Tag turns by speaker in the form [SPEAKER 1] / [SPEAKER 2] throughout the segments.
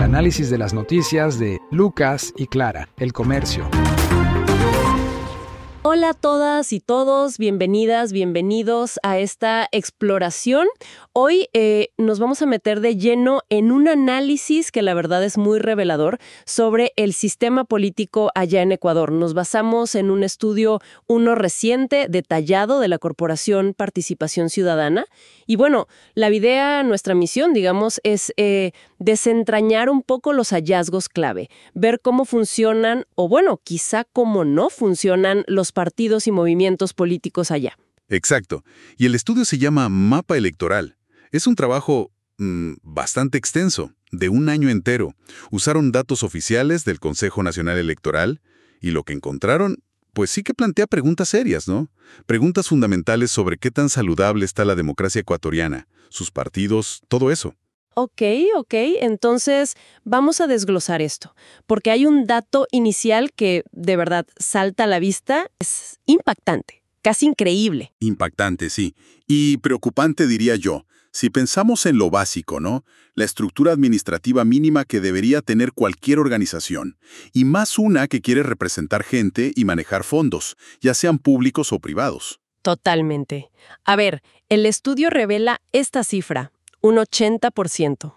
[SPEAKER 1] análisis de las noticias de Lucas y Clara, El Comercio.
[SPEAKER 2] Hola a todas y todos, bienvenidas, bienvenidos a esta exploración. Hoy nos vamos a meter de lleno en un análisis que la verdad es muy revelador sobre el sistema político allá en Ecuador. Nos basamos en un estudio, uno reciente, detallado de la Corporación Participación Ciudadana. Y bueno, la idea, nuestra misión, digamos, es desentrañar un poco los hallazgos clave, ver cómo funcionan, o bueno, quizá cómo no funcionan los partidos y movimientos políticos allá.
[SPEAKER 3] Exacto. Y el estudio se llama Mapa Electoral. Es un trabajo bastante extenso, de un año entero. Usaron datos oficiales del Consejo Nacional Electoral y lo que encontraron, pues sí que plantea preguntas serias, ¿no? Preguntas fundamentales sobre qué tan saludable está la democracia ecuatoriana, sus partidos, todo eso.
[SPEAKER 2] Ok, entonces vamos a desglosar esto, porque hay un dato inicial que de verdad salta a la vista, es impactante, casi increíble.
[SPEAKER 3] Impactante, sí. Y preocupante, diría yo. Si pensamos en lo básico, ¿no? La estructura administrativa mínima que debería tener cualquier organización, y más una que quiere representar gente y manejar fondos, ya sean públicos o privados.
[SPEAKER 2] Totalmente. A ver, el estudio revela esta cifra. Un 80%.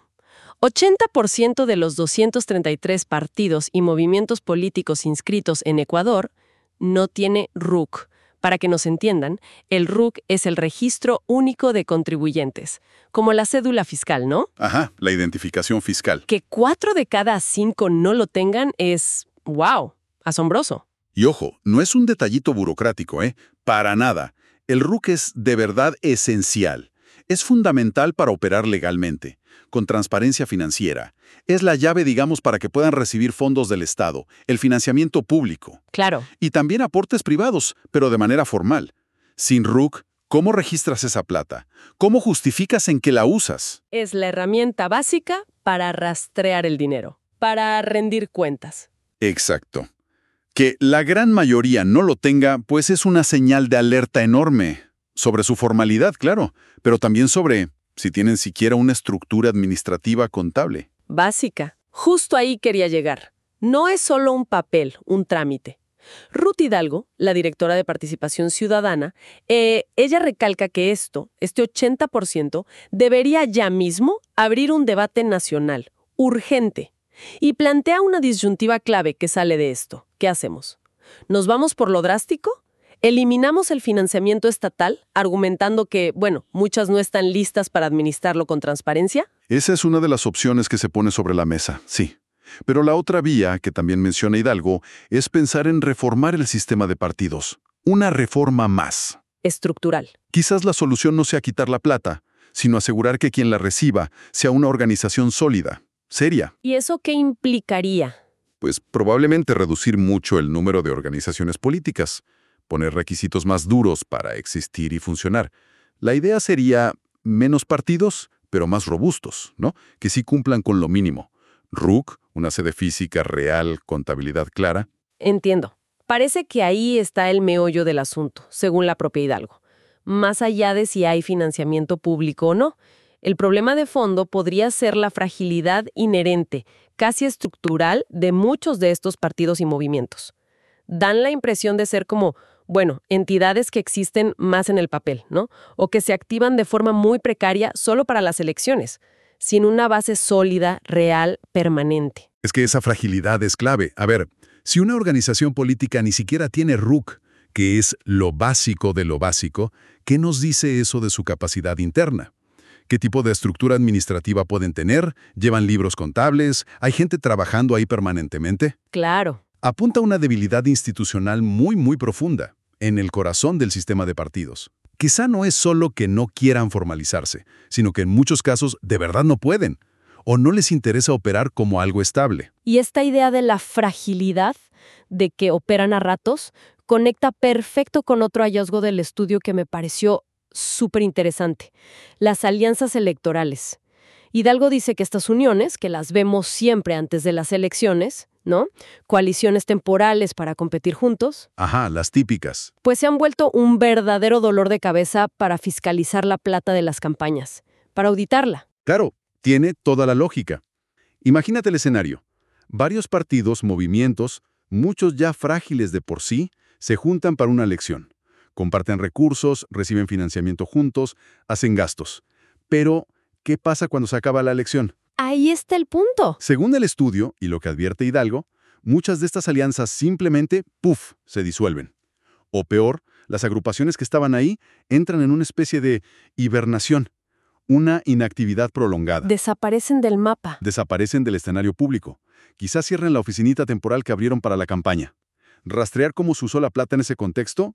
[SPEAKER 2] 80% de los 233 partidos y movimientos políticos inscritos en Ecuador no tiene RUC. Para que nos entiendan, el RUC es el Registro Único de Contribuyentes, como la cédula fiscal, ¿no?
[SPEAKER 3] Ajá, la identificación fiscal.
[SPEAKER 2] Que 4 de cada 5 no lo tengan es, ¡wow!, asombroso.
[SPEAKER 3] Y ojo, no es un detallito burocrático, ¿eh? Para nada. El RUC es de verdad esencial. Es fundamental para operar legalmente, con transparencia financiera. Es la llave, digamos, para que puedan recibir fondos del Estado, el financiamiento público.
[SPEAKER 2] Claro.
[SPEAKER 3] Y también aportes privados, pero de manera formal. Sin RUC, ¿cómo registras esa plata? ¿Cómo justificas en que la usas?
[SPEAKER 2] Es la herramienta básica para rastrear el dinero, para rendir cuentas.
[SPEAKER 3] Exacto. Que la gran mayoría no lo tenga, pues es una señal de alerta enorme. Sobre su formalidad, claro, pero también sobre si tienen siquiera una estructura administrativa contable.
[SPEAKER 2] Básica. Justo ahí quería llegar. No es solo un papel, un trámite. Ruth Hidalgo, la directora de Participación Ciudadana, ella recalca que este 80%, debería ya mismo abrir un debate nacional, urgente, y plantea una disyuntiva clave que sale de esto. ¿Qué hacemos? ¿Nos vamos por lo drástico? ¿Eliminamos el financiamiento estatal, argumentando que, bueno, muchas no están listas para administrarlo con transparencia?
[SPEAKER 3] Esa es una de las opciones que se pone sobre la mesa, sí. Pero la otra vía, que también menciona Hidalgo, es pensar en reformar el sistema de partidos. Una reforma más.
[SPEAKER 2] Estructural.
[SPEAKER 3] Quizás la solución no sea quitar la plata, sino asegurar que quien la reciba sea una organización sólida, seria.
[SPEAKER 2] ¿Y eso qué implicaría?
[SPEAKER 3] Pues probablemente reducir mucho el número de organizaciones políticas. Poner requisitos más duros para existir y funcionar. La idea sería menos partidos, pero más robustos, ¿no? Que sí cumplan con lo mínimo. RUC, una sede física real, contabilidad clara.
[SPEAKER 2] Entiendo. Parece que ahí está el meollo del asunto, según la propia Hidalgo. Más allá de si hay financiamiento público o no, el problema de fondo podría ser la fragilidad inherente, casi estructural, de muchos de estos partidos y movimientos. Dan la impresión de ser como, bueno, entidades que existen más en el papel, ¿no? O que se activan de forma muy precaria solo para las elecciones, sin una base sólida, real, permanente.
[SPEAKER 3] Es que esa fragilidad es clave. A ver, si una organización política ni siquiera tiene RUC, que es lo básico de lo básico, ¿qué nos dice eso de su capacidad interna? ¿Qué tipo de estructura administrativa pueden tener? ¿Llevan libros contables? ¿Hay gente trabajando ahí permanentemente?
[SPEAKER 2] Claro.
[SPEAKER 3] Apunta a una debilidad institucional muy profunda en el corazón del sistema de partidos. Quizá no es solo que no quieran formalizarse, sino que en muchos casos de verdad no pueden, o no les interesa operar como algo estable.
[SPEAKER 2] Y esta idea de la fragilidad, de que operan a ratos, conecta perfecto con otro hallazgo del estudio que me pareció súper interesante: las alianzas electorales. Hidalgo dice que estas uniones, que las vemos siempre antes de las elecciones, ¿no? Coaliciones temporales para competir juntos.
[SPEAKER 3] Ajá, las típicas.
[SPEAKER 2] Pues se han vuelto un verdadero dolor de cabeza para fiscalizar la plata de las campañas, para auditarla.
[SPEAKER 3] Claro, tiene toda la lógica. Imagínate el escenario. Varios partidos, movimientos, muchos ya frágiles de por sí, se juntan para una elección. Comparten recursos, reciben financiamiento juntos, hacen gastos. Pero, ¿qué pasa cuando se acaba la elección?
[SPEAKER 2] Ahí está el punto.
[SPEAKER 3] Según el estudio, y lo que advierte Hidalgo, muchas de estas alianzas simplemente, ¡puf!, se disuelven. O peor, las agrupaciones que estaban ahí entran en una especie de hibernación, una inactividad prolongada.
[SPEAKER 2] Desaparecen del mapa.
[SPEAKER 3] Desaparecen del escenario público. Quizás cierren la oficinita temporal que abrieron para la campaña. Rastrear cómo se usó la plata en ese contexto,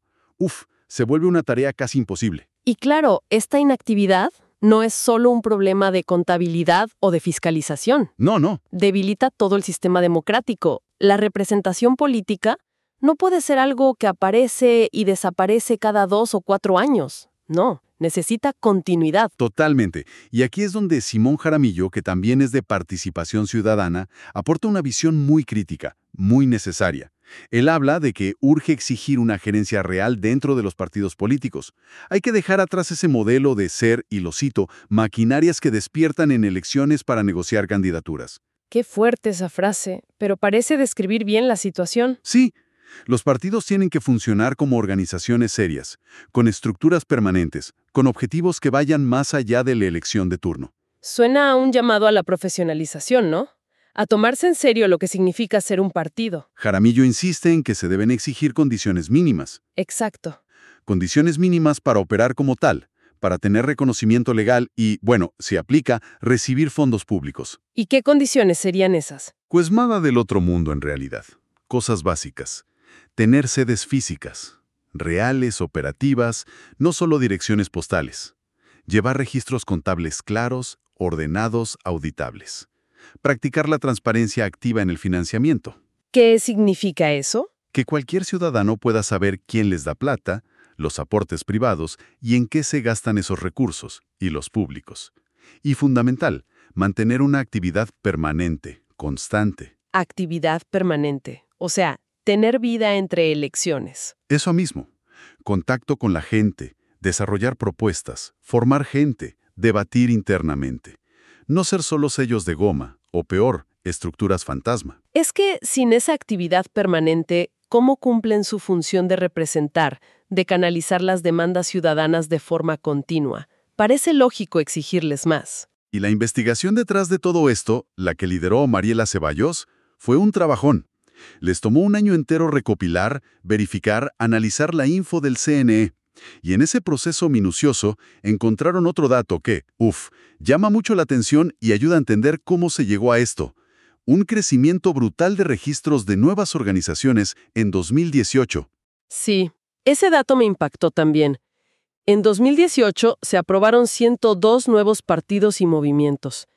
[SPEAKER 3] se vuelve una tarea casi imposible.
[SPEAKER 2] Y claro, esta inactividad no es solo un problema de contabilidad o de fiscalización.
[SPEAKER 3] No.
[SPEAKER 2] Debilita todo el sistema democrático. La representación política no puede ser algo que aparece y desaparece cada 2 o 4 años. No, necesita continuidad.
[SPEAKER 3] Totalmente. Y aquí es donde Simón Jaramillo, que también es de participación ciudadana, aporta una visión muy crítica, muy necesaria. Él habla de que urge exigir una gerencia real dentro de los partidos políticos. Hay que dejar atrás ese modelo de ser, y lo cito, maquinarias que despiertan en elecciones para negociar candidaturas.
[SPEAKER 2] Qué fuerte esa frase, pero parece describir bien la situación.
[SPEAKER 3] Sí, los partidos tienen que funcionar como organizaciones serias, con estructuras permanentes, con objetivos que vayan más allá de la elección de turno.
[SPEAKER 2] Suena a un llamado a la profesionalización, ¿no? A tomarse en serio lo que significa ser un partido.
[SPEAKER 3] Jaramillo insiste en que se deben exigir condiciones mínimas.
[SPEAKER 2] Exacto.
[SPEAKER 3] Condiciones mínimas para operar como tal, para tener reconocimiento legal y, bueno, si aplica, recibir fondos públicos.
[SPEAKER 2] ¿Y qué condiciones serían esas?
[SPEAKER 3] Pues nada del otro mundo en realidad. Cosas básicas. Tener sedes físicas, reales, operativas, no solo direcciones postales. Llevar registros contables claros, ordenados, auditables. Practicar la transparencia activa en el financiamiento.
[SPEAKER 2] ¿Qué significa eso?
[SPEAKER 3] Que cualquier ciudadano pueda saber quién les da plata, los aportes privados y en qué se gastan esos recursos, y los públicos. Y fundamental, mantener una actividad permanente, constante.
[SPEAKER 2] Actividad permanente. O sea, tener vida entre elecciones.
[SPEAKER 3] Eso mismo. Contacto con la gente, desarrollar propuestas, formar gente, debatir internamente. No ser solo sellos de goma, o peor, estructuras fantasma.
[SPEAKER 2] Es que sin esa actividad permanente, ¿cómo cumplen su función de representar, de canalizar las demandas ciudadanas de forma continua? Parece lógico exigirles más.
[SPEAKER 3] Y la investigación detrás de todo esto, la que lideró Mariela Ceballos, fue un trabajón. Les tomó un año entero recopilar, verificar, analizar la info del CNE. Y en ese proceso minucioso encontraron otro dato que, llama mucho la atención y ayuda a entender cómo se llegó a esto. Un crecimiento brutal de registros de nuevas organizaciones en 2018.
[SPEAKER 2] Sí, ese dato me impactó también. En 2018 se aprobaron 102 nuevos partidos y movimientos.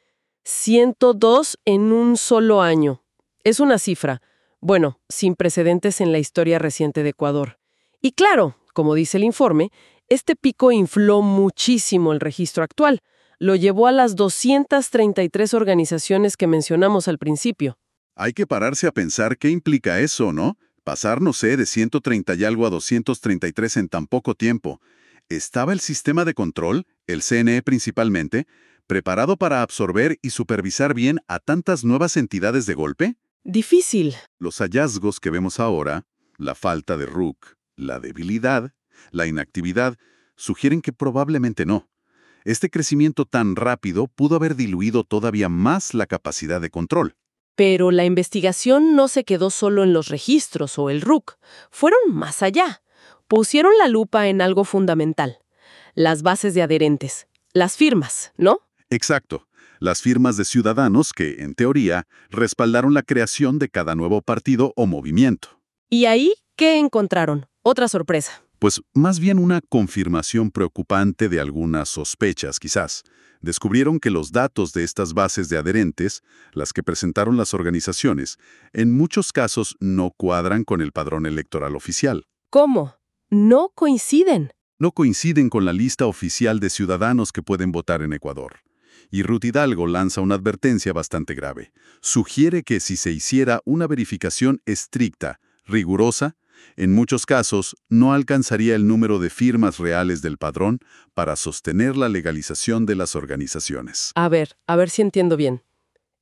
[SPEAKER 2] 102 en un solo año. Es una cifra, bueno, sin precedentes en la historia reciente de Ecuador. Y claro, como dice el informe, este pico infló muchísimo el registro actual. Lo llevó a las 233 organizaciones que mencionamos al principio.
[SPEAKER 3] Hay que pararse a pensar qué implica eso, ¿no? Pasar, no sé, de 130 y algo a 233 en tan poco tiempo. ¿Estaba el sistema de control, el CNE principalmente, preparado para absorber y supervisar bien a tantas nuevas entidades de golpe?
[SPEAKER 2] Difícil.
[SPEAKER 3] Los hallazgos que vemos ahora, la falta de RUC, la debilidad, la inactividad, sugieren que probablemente no. Este crecimiento tan rápido pudo haber diluido todavía más la capacidad de control.
[SPEAKER 2] Pero la investigación no se quedó solo en los registros o el RUC. Fueron más allá. Pusieron la lupa en algo fundamental. Las bases de adherentes. Las firmas, ¿no?
[SPEAKER 3] Exacto. Las firmas de ciudadanos que, en teoría, respaldaron la creación de cada nuevo partido o movimiento.
[SPEAKER 2] ¿Y ahí qué encontraron? Otra sorpresa.
[SPEAKER 3] Pues más bien una confirmación preocupante de algunas sospechas, quizás. Descubrieron que los datos de estas bases de adherentes, las que presentaron las organizaciones, en muchos casos no cuadran con el padrón electoral oficial.
[SPEAKER 2] ¿Cómo? No coinciden.
[SPEAKER 3] No coinciden con la lista oficial de ciudadanos que pueden votar en Ecuador. Y Ruth Hidalgo lanza una advertencia bastante grave. Sugiere que si se hiciera una verificación estricta, rigurosa, en muchos casos no alcanzaría el número de firmas reales del padrón para sostener la legalización de las organizaciones.
[SPEAKER 2] A ver si entiendo bien.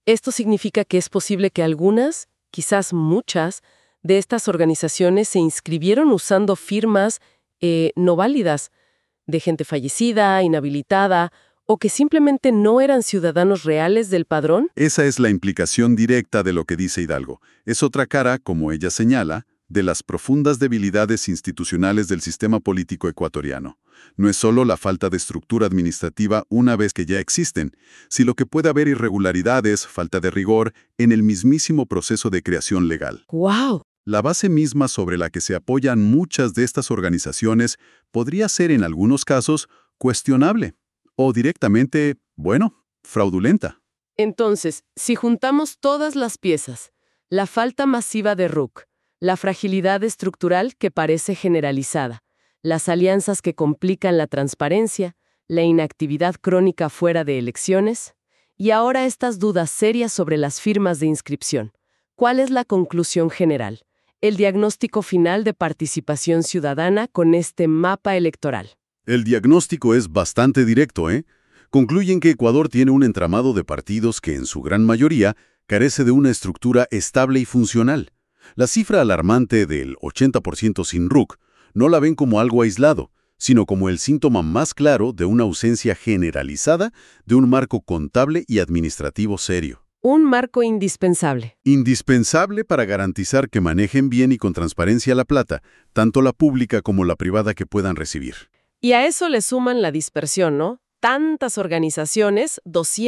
[SPEAKER 2] Esto significa que es posible que algunas, quizás muchas, de estas organizaciones se inscribieron usando firmas no válidas, de gente fallecida, inhabilitada, o que simplemente no eran ciudadanos reales del padrón.
[SPEAKER 3] Esa es la implicación directa de lo que dice Hidalgo. Es otra cara, como ella señala, de las profundas debilidades institucionales del sistema político ecuatoriano. No es solo la falta de estructura administrativa una vez que ya existen, sino que puede haber irregularidades, falta de rigor, en el mismísimo proceso de creación legal.
[SPEAKER 2] ¡Wow!
[SPEAKER 3] La base misma sobre la que se apoyan muchas de estas organizaciones podría ser en algunos casos cuestionable o directamente, fraudulenta.
[SPEAKER 2] Entonces, si juntamos todas las piezas, la falta masiva de RUC, la fragilidad estructural que parece generalizada, las alianzas que complican la transparencia, la inactividad crónica fuera de elecciones, y ahora estas dudas serias sobre las firmas de inscripción. ¿Cuál es la conclusión general? El diagnóstico final de participación ciudadana con este mapa electoral.
[SPEAKER 3] El diagnóstico es bastante directo, ¿eh? Concluyen que Ecuador tiene un entramado de partidos que, en su gran mayoría, carece de una estructura estable y funcional. La cifra alarmante del 80% sin RUC no la ven como algo aislado, sino como el síntoma más claro de una ausencia generalizada de un marco contable y administrativo serio.
[SPEAKER 2] Un marco indispensable.
[SPEAKER 3] Indispensable para garantizar que manejen bien y con transparencia la plata, tanto la pública como la privada que puedan recibir.
[SPEAKER 2] Y a eso le suman la dispersión, ¿no? Tantas organizaciones,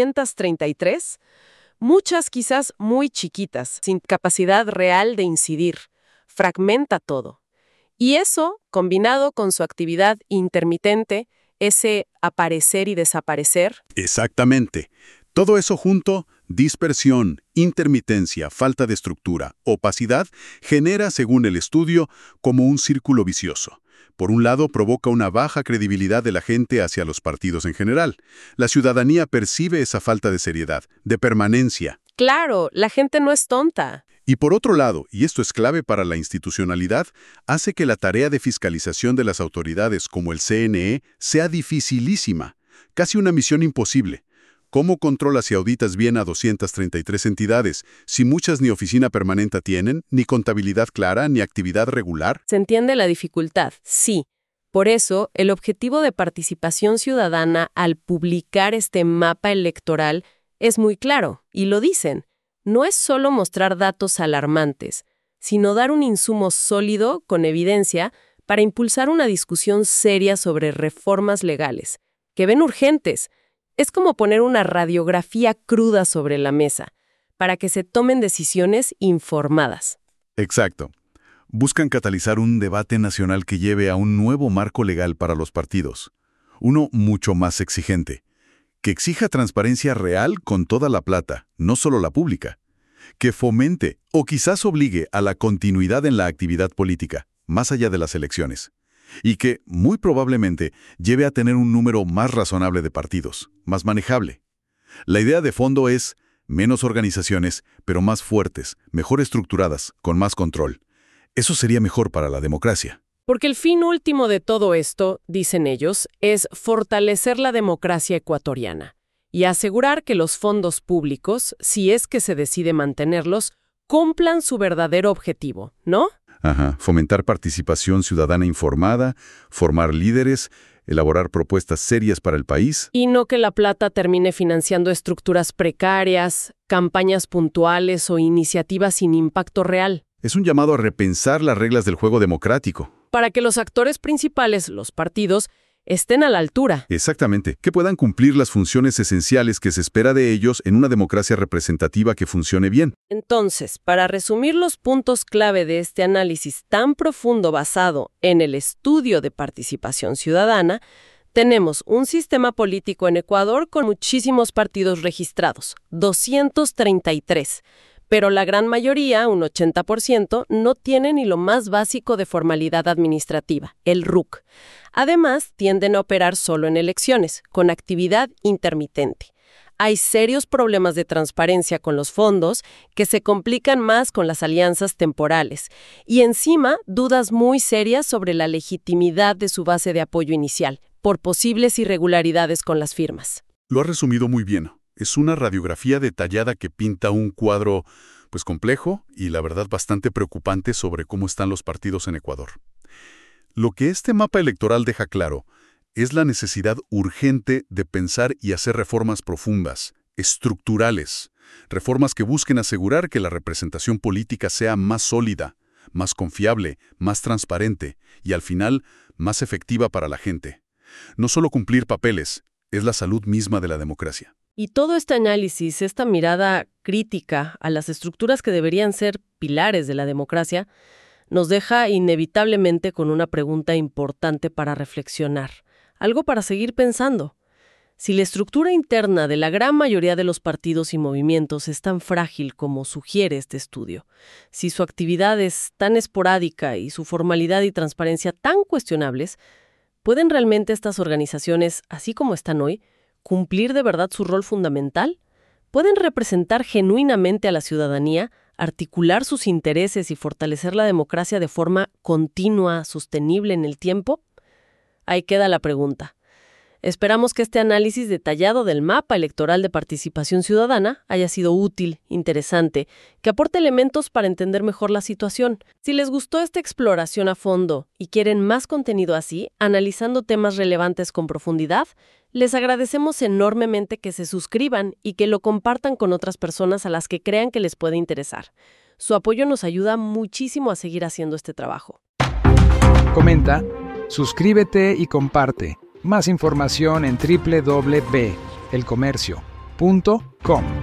[SPEAKER 2] 233, muchas quizás muy chiquitas, sin capacidad real de incidir. Fragmenta todo. Y eso, combinado con su actividad intermitente, ese aparecer y desaparecer.
[SPEAKER 3] Exactamente. Todo eso junto, dispersión, intermitencia, falta de estructura, opacidad, genera, según el estudio, como un círculo vicioso. Por un lado, provoca una baja credibilidad de la gente hacia los partidos en general. La ciudadanía percibe esa falta de seriedad, de permanencia.
[SPEAKER 2] Claro, la gente no es tonta.
[SPEAKER 3] Y por otro lado, y esto es clave para la institucionalidad, hace que la tarea de fiscalización de las autoridades como el CNE sea dificilísima, casi una misión imposible. ¿Cómo controlas y auditas bien a 233 entidades si muchas ni oficina permanente tienen, ni contabilidad clara, ni actividad regular?
[SPEAKER 2] ¿Se entiende la dificultad? Sí. Por eso, el objetivo de participación ciudadana al publicar este mapa electoral es muy claro, y lo dicen. No es solo mostrar datos alarmantes, sino dar un insumo sólido, con evidencia, para impulsar una discusión seria sobre reformas legales, que ven urgentes. Es como poner una radiografía cruda sobre la mesa, para que se tomen decisiones informadas.
[SPEAKER 3] Exacto. Buscan catalizar un debate nacional que lleve a un nuevo marco legal para los partidos. Uno mucho más exigente. Que exija transparencia real con toda la plata, no solo la pública. Que fomente o quizás obligue a la continuidad en la actividad política, más allá de las elecciones. Y que, muy probablemente, lleve a tener un número más razonable de partidos, más manejable. La idea de fondo es menos organizaciones, pero más fuertes, mejor estructuradas, con más control. Eso sería mejor para la democracia.
[SPEAKER 2] Porque el fin último de todo esto, dicen ellos, es fortalecer la democracia ecuatoriana y asegurar que los fondos públicos, si es que se decide mantenerlos, cumplan su verdadero objetivo, ¿no?
[SPEAKER 3] Fomentar participación ciudadana informada, formar líderes, elaborar propuestas serias para el país.
[SPEAKER 2] Y no que la plata termine financiando estructuras precarias, campañas puntuales o iniciativas sin impacto real.
[SPEAKER 3] Es un llamado a repensar las reglas del juego democrático.
[SPEAKER 2] Para que los actores principales, los partidos, estén a la altura.
[SPEAKER 3] Exactamente, que puedan cumplir las funciones esenciales que se espera de ellos en una democracia representativa que funcione bien.
[SPEAKER 2] Entonces, para resumir los puntos clave de este análisis tan profundo basado en el estudio de participación ciudadana, tenemos un sistema político en Ecuador con muchísimos partidos registrados, 233. Pero la gran mayoría, un 80%, no tiene ni lo más básico de formalidad administrativa, el RUC. Además, tienden a operar solo en elecciones, con actividad intermitente. Hay serios problemas de transparencia con los fondos que se complican más con las alianzas temporales. Y encima, dudas muy serias sobre la legitimidad de su base de apoyo inicial, por posibles irregularidades con las firmas.
[SPEAKER 3] Lo has resumido muy bien. Es una radiografía detallada que pinta un cuadro, pues complejo y la verdad bastante preocupante sobre cómo están los partidos en Ecuador. Lo que este mapa electoral deja claro es la necesidad urgente de pensar y hacer reformas profundas, estructurales, reformas que busquen asegurar que la representación política sea más sólida, más confiable, más transparente y, al final, más efectiva para la gente. No solo cumplir papeles, es la salud misma de la democracia.
[SPEAKER 2] Y todo este análisis, esta mirada crítica a las estructuras que deberían ser pilares de la democracia, nos deja inevitablemente con una pregunta importante para reflexionar, algo para seguir pensando. Si la estructura interna de la gran mayoría de los partidos y movimientos es tan frágil como sugiere este estudio, si su actividad es tan esporádica y su formalidad y transparencia tan cuestionables, ¿pueden realmente estas organizaciones, así como están hoy, cumplir de verdad su rol fundamental? ¿Pueden representar genuinamente a la ciudadanía, articular sus intereses y fortalecer la democracia de forma continua, sostenible en el tiempo? Ahí queda la pregunta. Esperamos que este análisis detallado del mapa electoral de participación ciudadana haya sido útil, interesante, que aporte elementos para entender mejor la situación. Si les gustó esta exploración a fondo y quieren más contenido así, analizando temas relevantes con profundidad, les agradecemos enormemente que se suscriban y que lo compartan con otras personas a las que crean que les puede interesar. Su apoyo nos ayuda muchísimo a seguir haciendo este trabajo.
[SPEAKER 1] Comenta, suscríbete y comparte. Más información en www.elcomercio.com.